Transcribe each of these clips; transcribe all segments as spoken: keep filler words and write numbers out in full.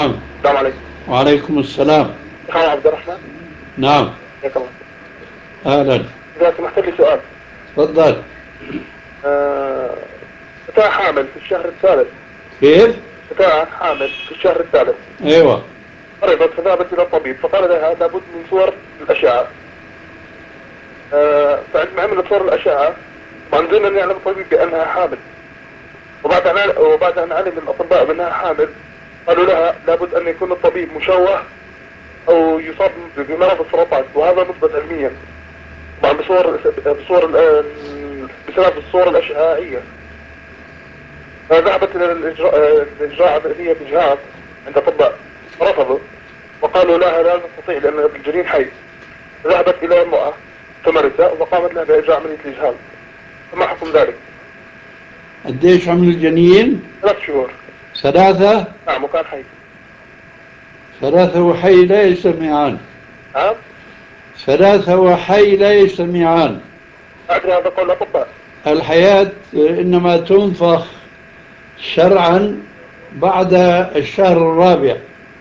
نعم. السلام عليكم. وعليكم السلام. أخوي عبد الرحمن. نعم. حياك الله. أهلا. إذا سمحت لي سؤال. تفضل. آه، فتاة حامل في الشهر الثالث. كيف؟ فتاة حامل في الشهر الثالث. أيوة. مرضت فذهبت إلى الطبيب فقال لها لابد من صور الأشعة. آه، فعندما عملت صور الأشعة طبعا دون أن يعلم الطبيب بأنها حامل. وبعد أن وبعد أن علم الأطباء بأنها حامل قالوا لها لابد أن يكون الطبيب مشوه أو يصاب بمرض السرطان، وهذا مثبت علميا طبعا بصور بصور بسبب الصور الأشعاعية. فذهبت إلى الإجراء الإجراء عملية إجهاض عند أطباء رفضوا وقالوا لها لا نستطيع لأن الجنين حي. ذهبت إلى امرأة تمرسة وقامت لها بإجراء عملية الإجهاض. فما حكم ذلك؟ قديش عمر الجنين؟ ثلاث شهور. ثلاثة؟ نعم وكان حي. ثلاثة وحي لا يجتمعان. نعم. ثلاثة وحي لا يجتمعان. أدري هذا قول الأطباء. الحياة إنما تنفخ شرعا بعد الشهر الرابع.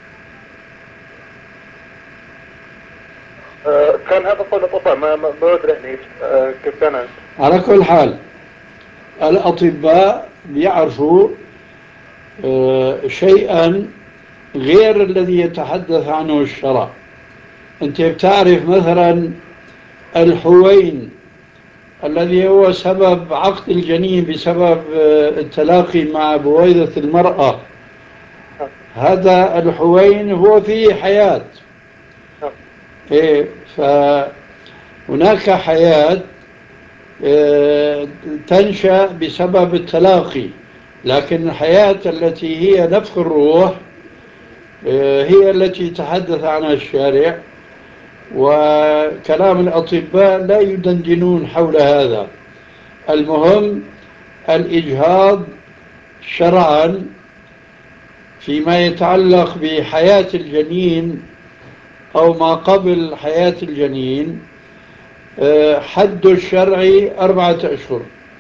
آه كان هذا قول الأطباء ما ما ما أدري يعني آه كيف كان. على كل حال الأطباء يعرفوا آه، شيئا غير الذي يتحدث عنه الشرع. أنت بتعرف مثلا الحوين الذي هو سبب عقد الجنين بسبب آه، التلاقي مع بويضة المرأة، نعم. هذا الحوين هو فيه حياة. نعم. إيه، فهناك حياة آه، تنشأ بسبب التلاقي، لكن الحياة التي هي نفخ الروح آه، هي التي تحدث عنها الشارع، وكلام الأطباء لا يدندنون حول هذا. المهم الإجهاض شرعا فيما يتعلق بحياة الجنين أو ما قبل حياة الجنين آه، حد الشرعي أربعة أشهر.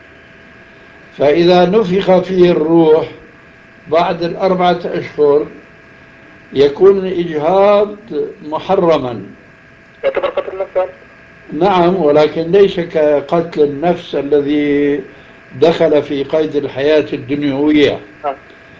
فإذا نفخ فيه الروح بعد الأربعة أشهر يكون الإجهاض محرما. يعتبر قتل نفسه. نعم، ولكن ليس كقتل النفس الذي دخل في قيد الحياة الدنيوية. نعم.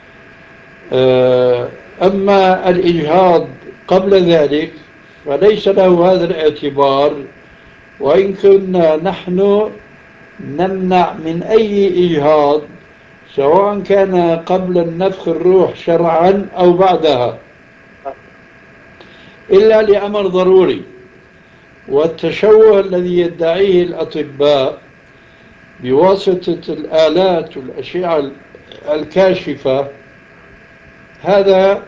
آه، أما الإجهاض قبل ذلك فليس له هذا الاعتبار، وإن كنا نحن نمنع من أي إجهاض سواء كان قبل النفخ الروح شرعا أو بعدها، نعم. إلا لأمر ضروري. والتشوه الذي يدعيه الأطباء بواسطة الآلات والأشعة الكاشفة هذا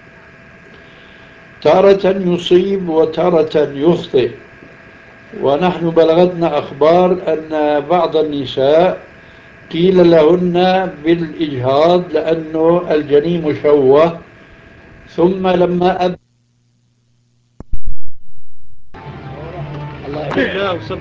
تارة يصيب وتارة يخطئ. ونحن بلغتنا أخبار أن بعض النساء قيل لهن بالإجهاض لأنه الجنين مشوه، ثم لما أب الله